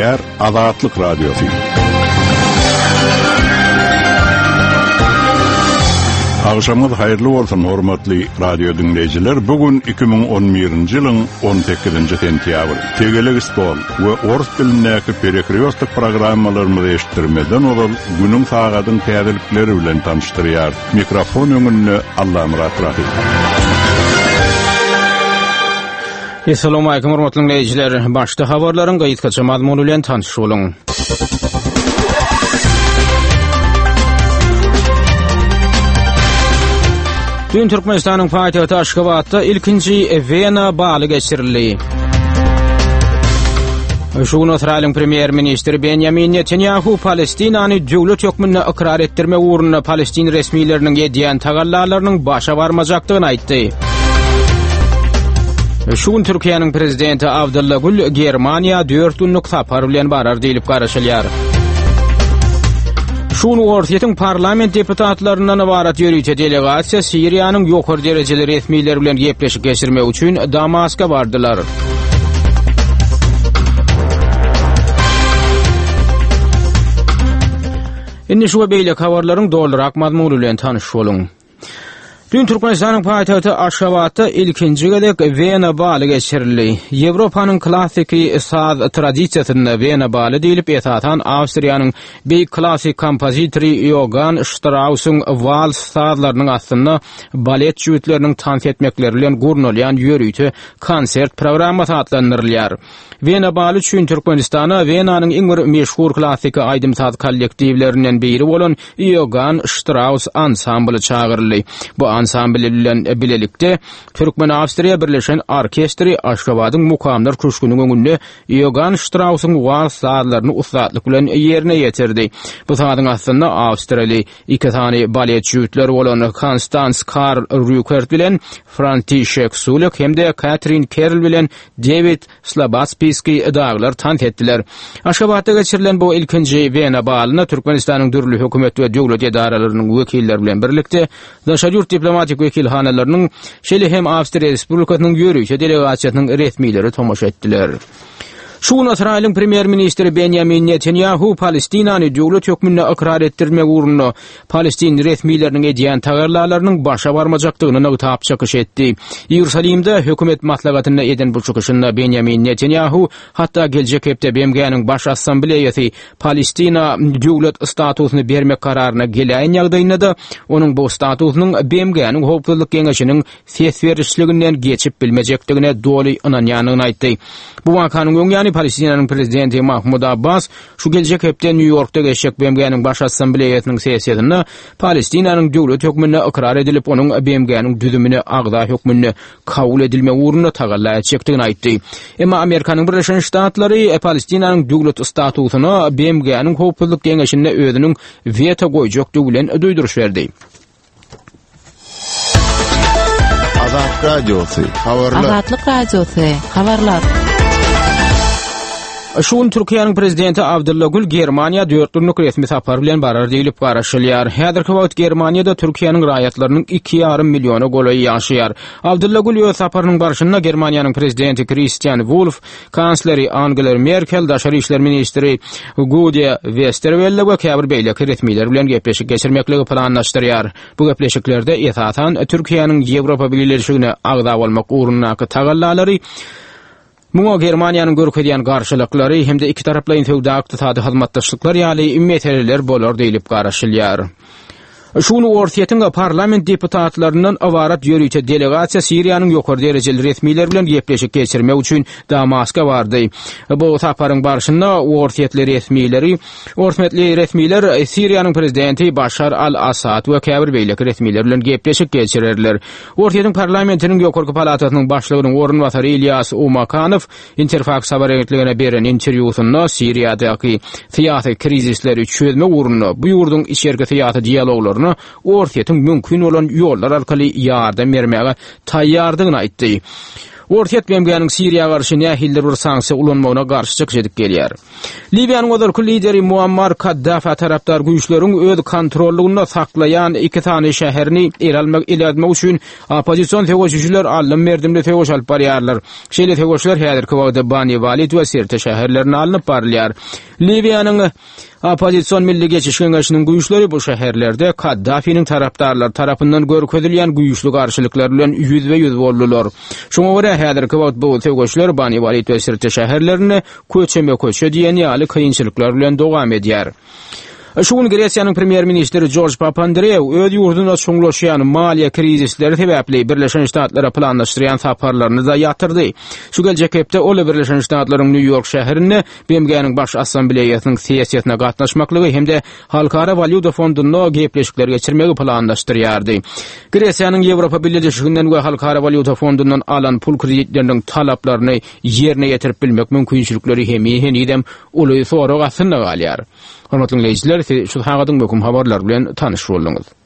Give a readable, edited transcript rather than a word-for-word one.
dinleýär Azatlyk Radiosu. Agşamyz haýyrly bolsun hormatly radio dinleýijiler. Bugün 2011-nji ýylyň 18-nji sentýabr. Tegelik spol we orus dilinäki perekriýoslyk programmalarymyzy eşitdirmeden olar günüň sagatyň täzelikleri bilen tanışdyrýar. Mikrofon öňünde Allah murat rahmet. Assalamu alaykum hormatly dinleýijiler. Başda habarlaryň gaýtgaça mazmuny bilen tanış boluň. Dün Türkmenistanyň paýtagty Aşgabatda ilkinji Vena baly geçirildi. Şunu Israýlyň premier ministri Benjamin Netanyahu Palestinany döwlet hökmüne ikrar etdirme uğruna Palestin resmiýetleriniň edýän tagallalarynyň başa barmajakdygyny aýtdy. Şun Türkiýanyň prezidenti Abdullah Gül Germaniýa 4 günlük sapar bilen barar diýilip garaşylýar. Şun ortaýyň parlament deputatlaryndan ibarat ýörüýte delegasiýa Siriýanyň ýokary derejeli resmiýetleri bilen gepleşik geçirmek üçin Damaska bardylar. Indi şu beýle habarlaryň doldurak mazmuny bilen tanış boluň. Dün Türkmenistanyň paýtagty Aşgabatda ilkinji gelek Vena baly geçirildi. Ýewropanyň klassiki saz tradisiýasyna Vena baly diýilip ýetatan Awstriýanyň beýik klassik kompozitori Johann Strauss'un vals sazlarynyň aslynda balet jüýtleriniň tans etmekleri bilen gurnalýan ýörüýte konsert programmasy adlandyrylýar. Vena baly üçin Türkmenistana Venanyň iň bir meşhur klassik aýdym saz kollektiwlerinden biri bolan Johann Strauss ansambly çağıryldy. Bu ansambl bilen bilelikde Türkmen Awstriýa birleşen orkestri Aşgabatyň mukamlar köşküniň öňünde Johann Strauss'un wals sazlaryny ustatlyk bilen ýerine ýetirdi. Bu sazyň aslynda Awstriýaly iki tane balet jüýtleri bolan Konstans Karl Rückert bilen František Sulek hemde Katrin Kerl bilen David Slabatski daglar tans etdiler. Aşgabatda geçirilen bu ilkinji Vena balyna Türkmenistanyň dürli hökümet we döwlet edaralarynyň wekilleri bilen birlikde daşaýurt diplomatik wekilhanalarynyň şeýle hem Awstriýa Respublikasynyň ýörüýçe delegasiýasynyň resmiýetleri tomoş etdiler. Şunu Israýlyň premier ministri Benjamin Netanyahu Palestinany döwlet hökmüne ikrar etdirmek uğruna Palestin resmiýetleriniň edýän tagarlalarynyň başa barmajakdygyny nagtap çykyş etdi. Ýerusalimde hökümet maslahatyna eden bu çykışynda Benjamin Netanyahu hatda geljek hepde BMG'niň baş assambleýasy Palestina döwlet statusyny bermek kararyna gelýän ýagdaýynda da onuň bu statusynyň BMG'niň howpsuzlyk geňeşiniň sesberişliginden geçip bilmejekdigine doly inanýanyny aýtdy. Bu wakanyň öňýany Palestinanyň prezidenti Mahmud Abbas şu geljek hepde New Yorkda geçecek BMG'niň baş assambleýasynyň sesiýetinde Palestinanyň döwlet hökmüne ikrar edilip onuň BMG'niň düzümine agda hökmüne kabul edilme uğruna tagalla etjekdigini aýtdy. Emma Amerikanyň Birleşen Ştatlary Palestinanyň döwlet statusyna BMG'niň howpsuzlyk geňeşinde özüniň veto goýjakdygy bilen duýduruş berdi. Azatlyk Radiosu, habarlar. Azatlyk Radiosu, habarlar. Şun Türkiýanyň prezidenti Abdullah Gül Germaniýa 4 günlük resmi sapar bilen barar diýilip garaşylýar. Häzirki wagt Germaniýada Türkiýanyň raýatlarynyň 2,5 milyona golaý ýaşaýar. Abdullah Gül öz saparynyň barşynda Germaniýanyň prezidenti Christian Wolff, kansleri Angela Merkel, daşary işler ministri Gude Westerwelle we käbir beýleki resmiýetler bilen gepleşik geçirmekligi planlaşdyrýar. Bu gepleşiklerde ýetatan Türkiýanyň Ýewropa Birleşigine agda bolmak uğrunaky tagallalary Muňa Germaniýanyň görkezýän garşylyklary hemde iki taraply söwda ykdysady hyzmatdaşlyklar ýaly meseleler bolar diýilip garaşylýar. Şunu ortaýyň parlament deputatlarynyň ibarat ýörüýçe delegasiýa Siriýanyň ýokary derejeli resmiýetleri bilen gepleşik geçirmek üçin Damaska bardy. Bu saparyň barşynda ortaýytly resmiýetler Siriýanyň prezidenti Başar al-Asad we käbir beýleki resmiýetler bilen gepleşik geçirirler. Ortaýyň parlamentiniň ýokarky palatasynyň başlygynyň orunbasary İlyas Umakanow Interfax habar agentligine beren interwýusynda Siriýadaky syýasy krizisleri çözme uğruna bu ýurdun içerki syýasy dialoglaryny habarlaryny ortaýetiň mümkin bolan ýollar arkaly ýardam bermäge taýýardygyny aýtdy. Ortaýet BMG'niň Siriýa garşy nähildir bir sanksiýa ulanmagyna garşy çykjydyk gelýär. Libiýanyň özerki lideri Muammar Kaddafi tarapdar güýçleriň öz kontrollugyna saklaýan iki tane şäherini eletmek üçin opozisiýon tegoşçylar alym merdimde tegoş alyp barýarlar. Şeýle tegoşlar häzirki wagtda Bani Walid we Sirte şäherlerini alyp barýar. Libiýanyň opozisiýon milli geçiş kengeşiniň güýçleri bu şäherlerde Kaddafi'niň tarapdarlar tarapyndan görkezilýän güýçli garşylyklar bilen yüzbe-yüz boldular. Şoňa görä häzirki wagt bu tegoşlar Bani Walid we Sirte şäherlerini köçeme diýen ýaly kynçylyklar bilen dowam edýär. Şuň Gresiýanyň premier ministri George Papandreou öz ýurduna şoňlaşýan maliýe krizisleri sebäpli Birleşen Ştatlara planlaşdyrýan saparlaryny da ýatyrdy. Şu geljek hepde ol Birleşen Ştatlaryň New York şäherine BMG'niň baş assambleýasynyň sessiýasyna gatnaşmaklygy hemde Halkara Valyuta Fondunyna gepleşikler geçirmegi planlaşdyrýardy. Gresiýanyň Ýewropa Birleşiginden we Halkara Valyuta Fondundan alan pul kreditleriniň talaplaryny ýerine ýetirip bilmek mümkinçilikleri hem uly sorak asyna galýar. Hormatly dinleýijiler, şu hagadyň möhüm habarlar bilen tanyş boldunuz.